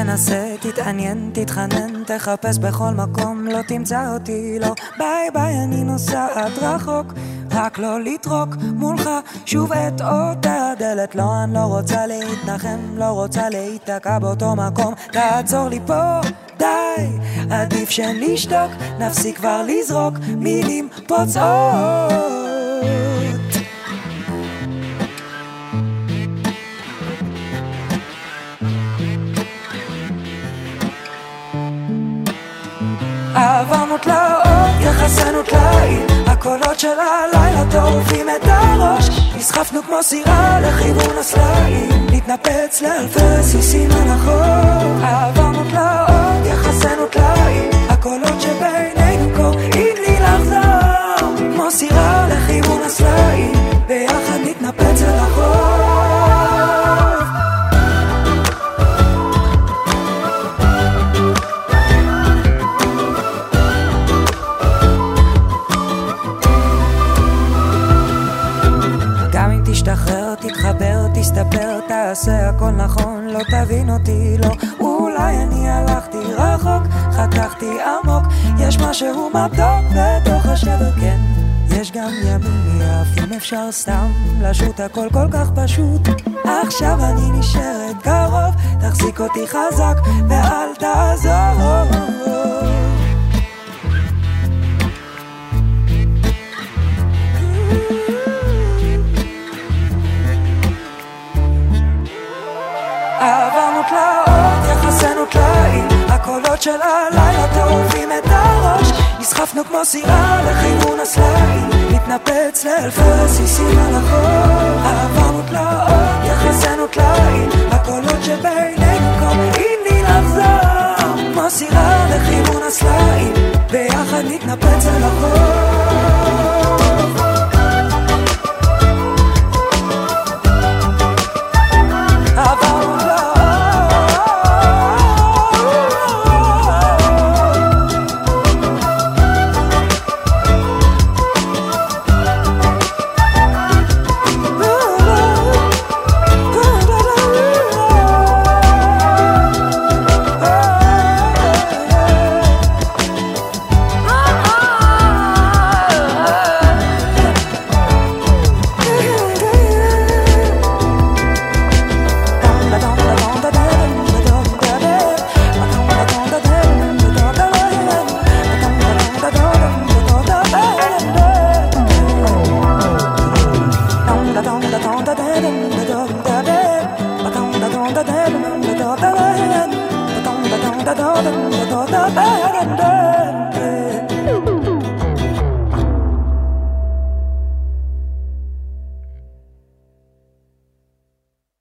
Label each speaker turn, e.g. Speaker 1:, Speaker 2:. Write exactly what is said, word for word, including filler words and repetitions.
Speaker 1: תנסה, תתעניין, תתחנן, תחפש בכל מקום, לא תמצא אותי, לא. ביי ביי, אני נוסעת רחוק, רק לא לטרוק מולך שוב את אותה דלת. לא, אני לא רוצה להתנחם, לא רוצה להיתקע באותו מקום. תעצור לי פה, די, עדיף שנשתוק, נפסיק כבר לזרוק מילים פוצעות. עברנו תלאות, יחסנו תלאים, הקולות של הלילה טורפים את הראש. נסחפנו כמו סירה לכיוון הסלעים, נתנפץ לאלפי סיסים על החור. עברנו תלאות, יחסנו תלאים, הקולות שבינינו קוראים לי לחזור. כמו סירה לכיוון הסלעים, ביחד נתנפץ אל החור. תשתחרר, תתחבר, תסתפר, תעשה הכל נכון, לא תבין אותי, לא. אולי אני הלכתי רחוק, חתכתי עמוק, יש משהו מתוק בתוך השבר, כן. יש גם ימים יפים, אפשר סתם לשוט, הכל כל כך פשוט. עכשיו אני נשארת קרוב, תחזיק אותי חזק ואל תעזור. עברנו תלאות, יחסנו תלאים, הקולות של הלילה טורפים את הראש. נסחפנו כמו סירה לכיוון הסלעים, נתנפץ לאלפי סיסים על החור. עברנו תלאות, יחסנו תלאים, הקולות שבינינו קוראים לי לחזור. כמו סירה לכיוון הסלעים, ביחד נתנפץ על החור. עברנו da da da da da da da da da da da da da da